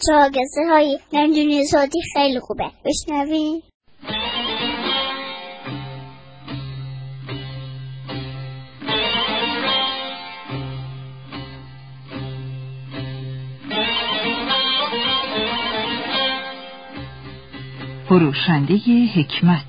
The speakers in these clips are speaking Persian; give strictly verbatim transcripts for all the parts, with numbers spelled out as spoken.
بچه ها قصه های رنجونی صوتی خیلی خوبه، بشنوین. فروشنده حکمت.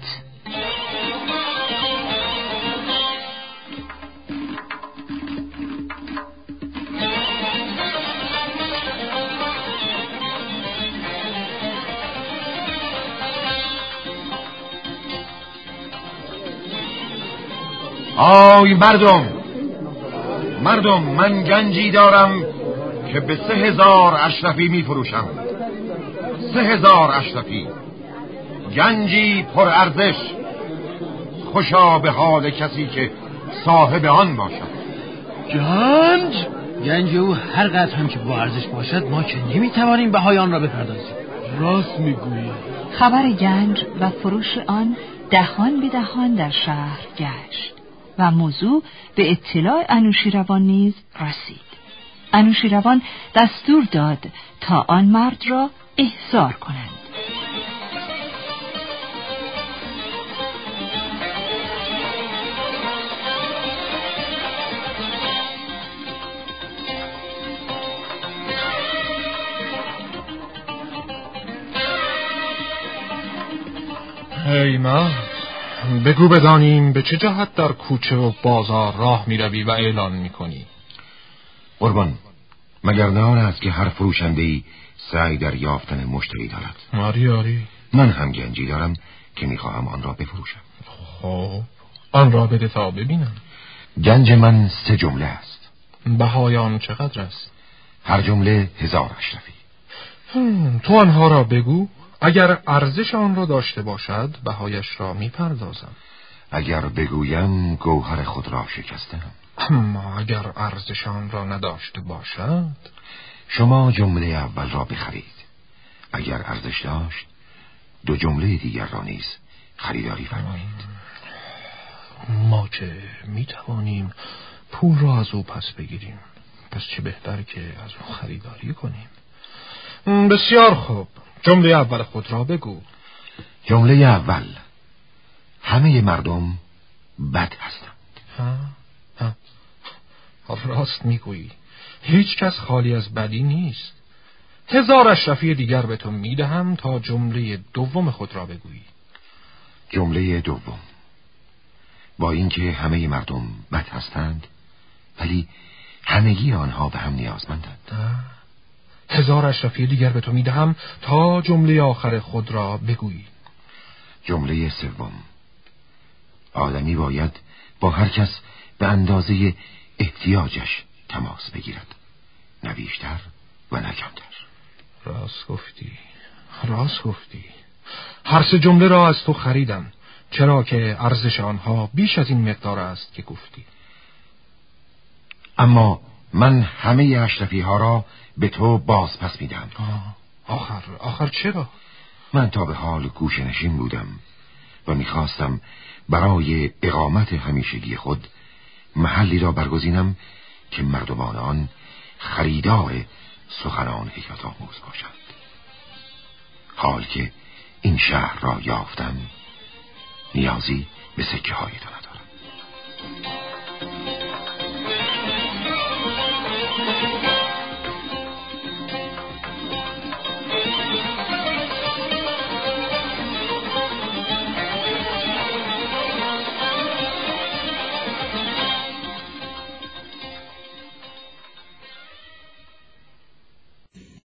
آی مردم، مردم من گنجی دارم که به سه هزار اشرفی می فروشم. سه هزار اشرفی، گنجی پر ارزش. خوشا به حال کسی که صاحب آن باشد. گنج؟ گنج او هر قدر هم که با ارزش باشد ما که نمیتوانیم بهای آن را بپردازیم. راست میگویی. خبر گنج و فروش آن دهان به دهان در شهر گشت و موضوع به اطلاع انوشیروان نیز رسید. انوشیروان دستور داد تا آن مرد را احضار کنند. ای مرد، بگو بدانیم به چه جهت در کوچه و بازار راه می روی و اعلان می کنی؟ قربان، مگر نه آن است که هر فروشنده‌ای سعی در یافتن مشتری دارد؟ آری آری. من هم گنجی دارم که می خواهم آن را بفروشم. خب آن را بده تا ببینم. گنج من سه جمله است. بهای آن چقدر است؟ هر جمله هزار اشرفی. تو آنها را بگو، اگر ارزش آن را داشته باشد بهایش را می پردازم. اگر بگویم گوهر خود را شکستم. اما اگر ارزش آن را نداشته باشد؟ شما جمله اول را بخرید. اگر ارزش داشت دو جمله دیگر را نیز خریداری فرمایید. ما که می توانیم پول را از او پس بگیریم، پس چه بهتر که از او خریداری کنیم. بسیار خوب، جمله اول خود را بگو. جمله اول: همه مردم بد هستند. ها؟ ها؟ راست میگویی، هیچ کس خالی از بدی نیست. هزار اشرفی دیگر به تو میدهم تا جمله دوم خود را بگویی. جمله دوم: با اینکه همه مردم بد هستند ولی همگی آنها به هم نیازمندند. هزار اشرفی دیگر به تو میدهم تا جمله آخر خود را بگویی. جمله سوم: آدمی باید با هر کس به اندازه احتیاجش تماس بگیرد، نه بیشتر و نه کمتر. راست گفتی، راست گفتی. هر سه جمله را از تو خریدم، چرا که ارزش آنها بیش از این مقدار است که گفتی. اما من همه اشرفی ها را به تو باز پس میدم. آخر آخر چرا؟ من تا به حال گوشه نشین بودم و میخواستم برای اقامت همیشگی خود محلی را برگزینم که مردمان آن خریدار سخنان حکمت آموز باشند. حال که این شهر را یافتم نیازی به سکه های تو ندارم.